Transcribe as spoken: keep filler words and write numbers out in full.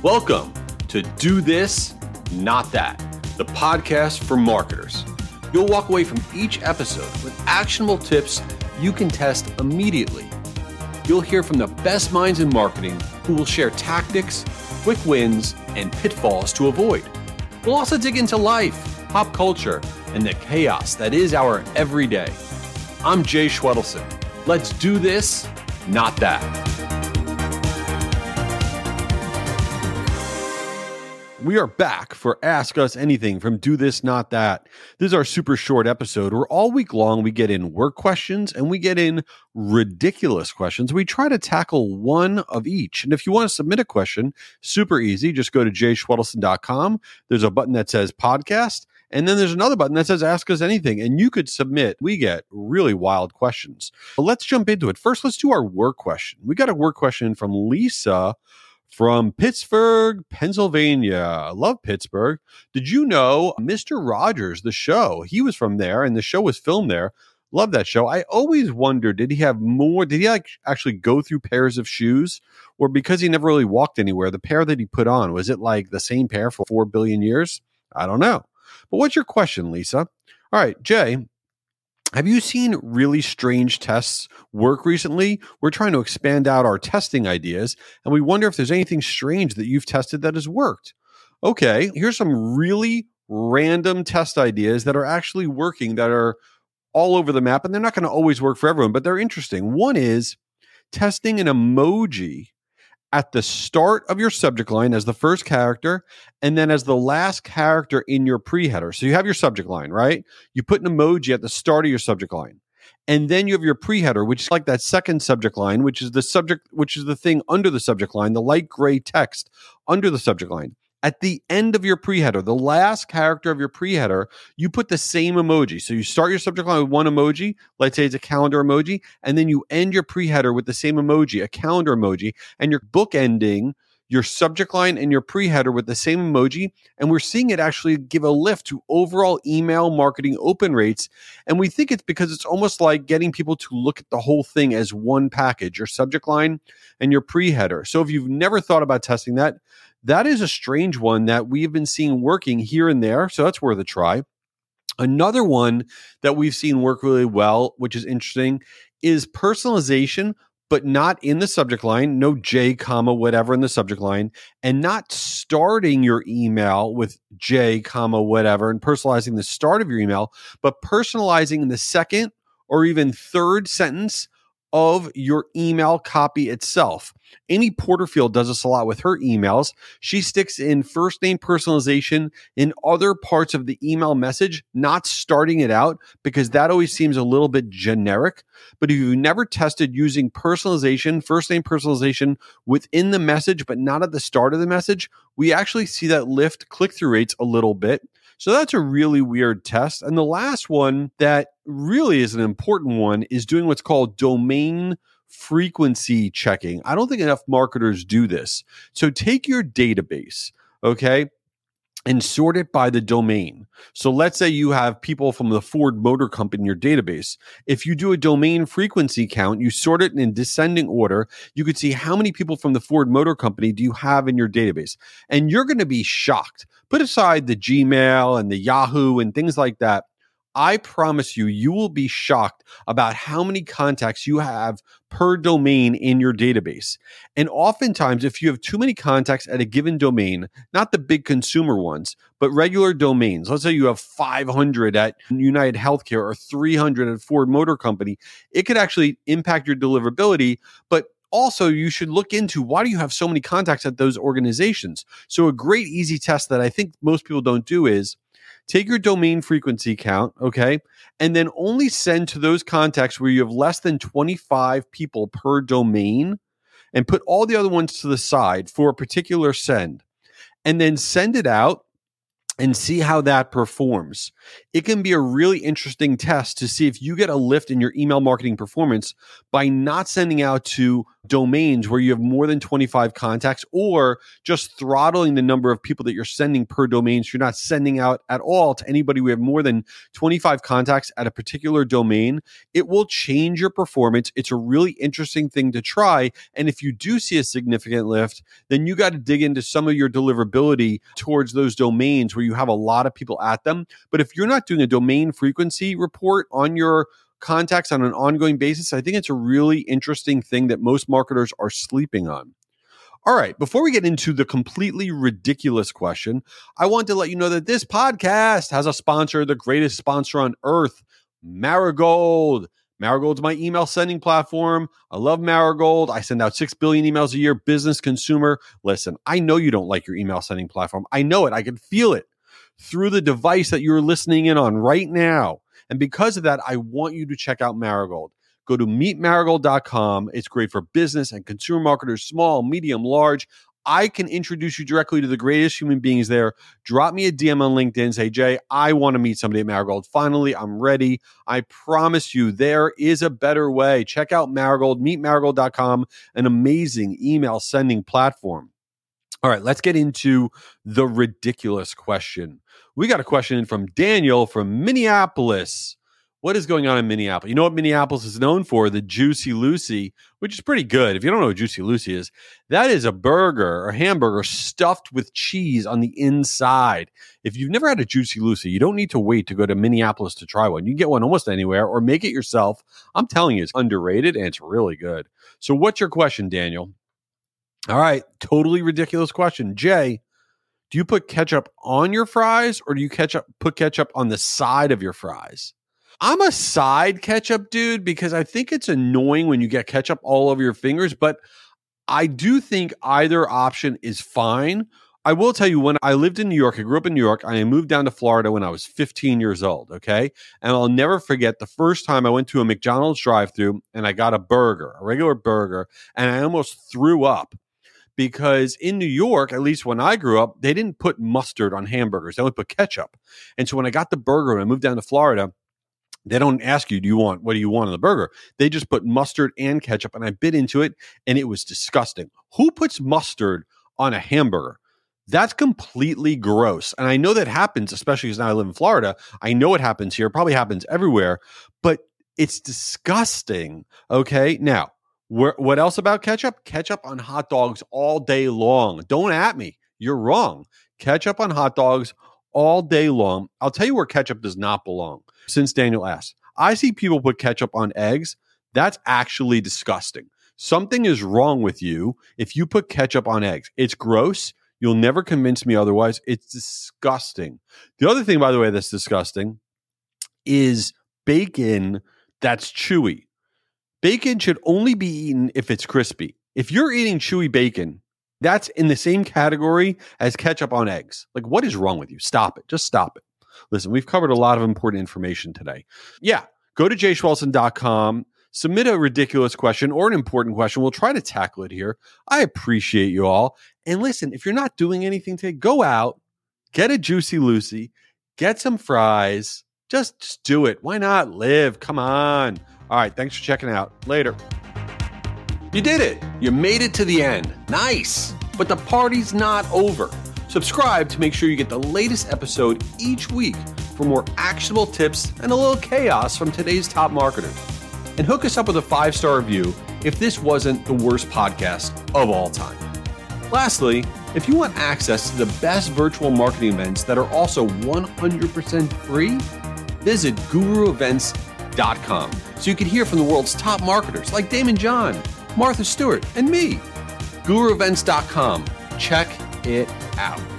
Welcome to Do This, Not That, the podcast for marketers. You'll walk away from each episode with actionable tips you can test immediately. You'll hear from the best minds in marketing who will share tactics, quick wins, and pitfalls to avoid. We'll also dig into life, pop culture, and the chaos that is our everyday. I'm Jay Schwedelson. Let's do this, not that. We are back for Ask Us Anything from Do This, Not That. This is our super short episode where all week long we get in work questions and we get in ridiculous questions. We try to tackle one of each. And if you want to submit a question, super easy. Just go to jay schwedelson dot com. There's a button that says podcast. And then there's another button that says Ask Us Anything. And you could submit. We get really wild questions. But let's jump into it. First, let's do our work question. We got a work question from Lisa from Pittsburgh, Pennsylvania. I love Pittsburgh. Did you know Mister Rogers, the show, he was from there and the show was filmed there. Love that show. I always wondered, did he have more, did he like actually go through pairs of shoes? Or because he never really walked anywhere, the pair that he put on, was it like the same pair for four billion years? I don't know. But what's your question, Lisa? All right, Jay, have you seen really strange tests work recently? We're trying to expand out our testing ideas, and we wonder if there's anything strange that you've tested that has worked. Okay, here's some really random test ideas that are actually working, that are all over the map, and they're not going to always work for everyone, but they're interesting. One is testing an emoji at the start of your subject line as the first character, and then as the last character in your pre-header. So you have your subject line, right? You put an emoji at the start of your subject line. And then you have your pre-header, which is like that second subject line, which is the subject, which is the thing under the subject line, the light gray text under the subject line. At the end of your pre-header, the last character of your pre-header, you put the same emoji. So you start your subject line with one emoji, let's say it's a calendar emoji, and then you end your pre-header with the same emoji, a calendar emoji, and you're bookending your subject line and your pre-header with the same emoji. And we're seeing it actually give a lift to overall email marketing open rates. And we think it's because it's almost like getting people to look at the whole thing as one package, your subject line and your pre-header. So if you've never thought about testing that, that is a strange one that we've been seeing working here and there. So that's worth a try. Another one that we've seen work really well, which is interesting, is personalization, but not in the subject line, no J, comma, whatever in the subject line, and not starting your email with J, comma, whatever, and personalizing the start of your email, but personalizing the second or even third sentence of your email copy itself. Amy Porterfield does this a lot with her emails. She sticks in first name personalization in other parts of the email message, not starting it out, because that always seems a little bit generic. But if you've never tested using personalization, first name personalization within the message, but not at the start of the message, we actually see that lift click-through rates a little bit. So that's a really weird test. And the last one that really is an important one is doing what's called domain frequency checking. I don't think enough marketers do this. So take your database, okay, and sort it by the domain. So let's say you have people from the Ford Motor Company in your database. If you do a domain frequency count, you sort it in descending order, you could see how many people from the Ford Motor Company do you have in your database. And you're going to be shocked. Put aside the Gmail and the Yahoo and things like that. I promise you, you will be shocked about how many contacts you have per domain in your database. And oftentimes, if you have too many contacts at a given domain, not the big consumer ones, but regular domains, let's say you have five hundred at United Healthcare or three hundred at Ford Motor Company, it could actually impact your deliverability. But also, you should look into, why do you have so many contacts at those organizations? So a great easy test that I think most people don't do is take your domain frequency count, okay, and then only send to those contacts where you have less than twenty-five people per domain, and put all the other ones to the side for a particular send. And then send it out and see how that performs. It can be a really interesting test to see if you get a lift in your email marketing performance by not sending out to domains where you have more than twenty-five contacts, or just throttling the number of people that you're sending per domain. So you're not sending out at all to anybody who have more than twenty-five contacts at a particular domain. It will change your performance. It's a really interesting thing to try. And if you do see a significant lift, then you got to dig into some of your deliverability towards those domains where you have a lot of people at them. But if you're not doing a domain frequency report on your contacts on an ongoing basis, I think it's a really interesting thing that most marketers are sleeping on. All right, before we get into the completely ridiculous question, I want to let you know that this podcast has a sponsor, the greatest sponsor on earth, Marigold. Marigold's my email sending platform. I love Marigold. I send out six billion emails a year, business, consumer. Listen, I know you don't like your email sending platform. I know it. I can feel it through the device that you're listening in on right now. And because of that, I want you to check out Marigold. Go to meet marigold dot com. It's great for business and consumer marketers, small, medium, large. I can introduce you directly to the greatest human beings there. Drop me a D M on LinkedIn. Say, Jay, I want to meet somebody at Marigold. Finally, I'm ready. I promise you there is a better way. Check out Marigold, meet marigold dot com, an amazing email sending platform. All right, let's get into the ridiculous question. We got a question in from Daniel from Minneapolis. What is going on in Minneapolis? You know what Minneapolis is known for? The Juicy Lucy, which is pretty good. If you don't know what Juicy Lucy is, that is a burger or hamburger stuffed with cheese on the inside. If you've never had a Juicy Lucy, you don't need to wait to go to Minneapolis to try one. You can get one almost anywhere or make it yourself. I'm telling you, it's underrated and it's really good. So what's your question, Daniel? All right, totally ridiculous question. Jay, do you put ketchup on your fries or do you ketchup put ketchup on the side of your fries? I'm a side ketchup dude because I think it's annoying when you get ketchup all over your fingers, but I do think either option is fine. I will tell you, when I lived in New York, I grew up in New York, and I moved down to Florida when I was fifteen years old, okay? And I'll never forget the first time I went to a McDonald's drive-thru and I got a burger, a regular burger, and I almost threw up. Because in New York, at least when I grew up, they didn't put mustard on hamburgers. They would put ketchup. And so when I got the burger and I moved down to Florida, they don't ask you, do you want, what do you want on the burger? They just put mustard and ketchup, and I bit into it, and it was disgusting. Who puts mustard on a hamburger? That's completely gross. And I know that happens, especially because now I live in Florida. I know it happens here. It probably happens everywhere, but it's disgusting. Okay. Now, wh- what else about ketchup? Ketchup on hot dogs all day long. Don't at me. You're wrong. Ketchup on hot dogs all day long. I'll tell you where ketchup does not belong. Since Daniel asked, I see people put ketchup on eggs. That's actually disgusting. Something is wrong with you if you put ketchup on eggs. It's gross. You'll never convince me otherwise. It's disgusting. The other thing, by the way, that's disgusting is bacon that's chewy. Bacon should only be eaten if it's crispy. If you're eating chewy bacon, that's in the same category as ketchup on eggs. Like, what is wrong with you? Stop it. Just stop it. Listen, we've covered a lot of important information today. Yeah, go to jay schwalson dot com, submit a ridiculous question or an important question. We'll try to tackle it here. I appreciate you all. And listen, if you're not doing anything today, go out, get a Juicy Lucy, get some fries. Just, just do it. Why not live? Come on. All right, thanks for checking out. Later. You did it. You made it to the end. Nice. But the party's not over. Subscribe to make sure you get the latest episode each week for more actionable tips and a little chaos from today's top marketers. And hook us up with a five-star review if this wasn't the worst podcast of all time. Lastly, if you want access to the best virtual marketing events that are also one hundred percent free, visit guru events dot com so you can hear from the world's top marketers like Damon John, Martha Stewart, and me. guru events dot com. Check it out.